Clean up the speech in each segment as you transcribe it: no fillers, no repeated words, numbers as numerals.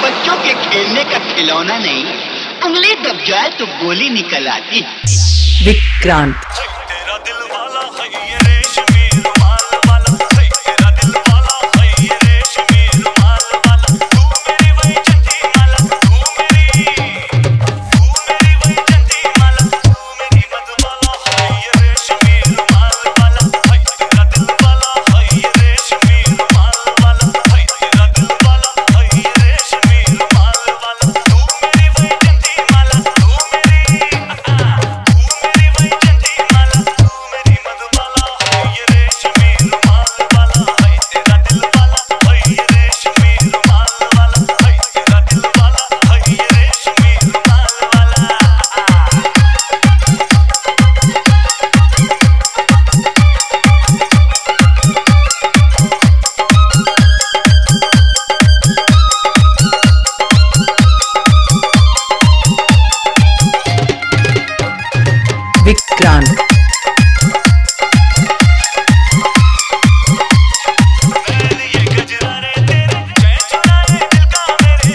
बच्चों के खेलने का खिलौना नहीं, उंगली दब जाए तो गोली निकल आती। विक्रांत। तेरा दिल वाला है ये रेशमी रुमाल वाला, तेरा दिल वाला है ये रेशमी रुमाल वाला, तू मेरी वही चंदी माला, तू मेरी वही चंदी माला, तू मेरी मधुबाला है ये रेशमी रुमाल वाला, तेरा दिल वाला है ये रेशमी रुमाल वाला, तेरा दिल वाला है ये रेशमी रुमाल वाला, तू मेरी वही चंदी माला, तू मेरी वही चंदी माला, तू मेरी मधुबाला है ये रेशमी रुमाल वाला, तेरा दिल वाला है ये रेशमी रुमाल वाला, तेरा दिल वाला है ये रेशमी रुमाल वाला। विक्रांत। ये गजरारे तेरे चैन चुराए दिल का मेरे,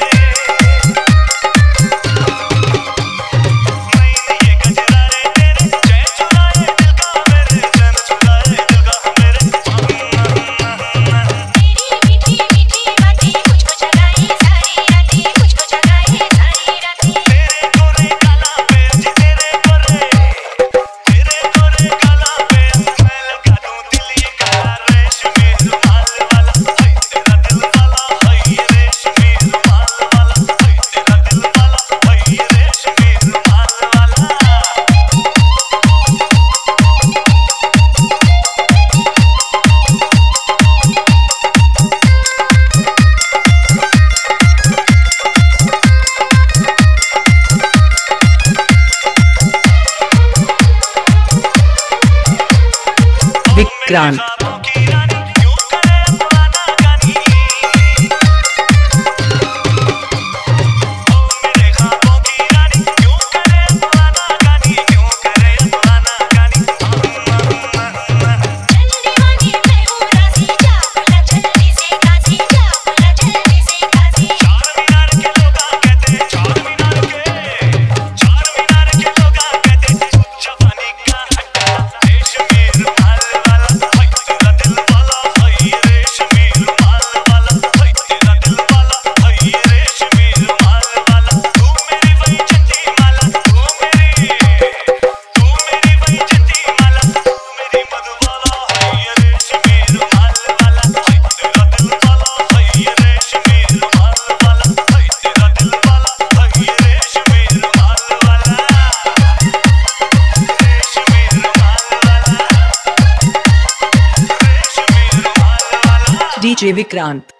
ये गजरारे तेरे चैन चुराए दिल का मेरे, चैन चुराए दिल का मेरे। मीठी मीठी बातें मुझको जगाए सारी रातें, मुझको जगाए सारी रातें। तेरे गोरे काला पेज, तेरे गोरे काला पेज, मैं लगा दूं दिल ये काला रेशमी रुमाल वाला, तेरा दिल वाला है ये रेशमी रुमाल वाला, तेरा दिल वाला है ये रेशमी रुमाल वाला। विक्रांत। ख्वाबों की रानी क्यों करे पुराना गानी, ओ मेरे ख्वाबों की रानी क्यों करे पुराना गानी, क्यों करे पुराना गानी। जल्दी मांगे मैं हूँ राजी, जा बोला जल्दी से काजी, जा बोला जल्दी से काजी। चार मीनार के लोग कहते, चार मीनार के लोग कहते, तू जवानी का हट्टा रेशमी रुमाल वाला, तेरा दिल वाला है ये रेशमी रुमाल वाला, तेरा दिल वाला है ये रेशमी रुमाल वाला, तू मेरी वही चंदी माला, तू मेरी वही चंदी माला, तू मेरी मधुबाला है ये रेशमी रुमाल वाला, तेरा दिल वाला है ये रेशमी रुमाल वाला, तेरा दिल वाला है ये रेशमी रुमाल वाला, रेशमी रुमाल वाला, रेशमी रुमाल वाला। डीजे विक्रांत।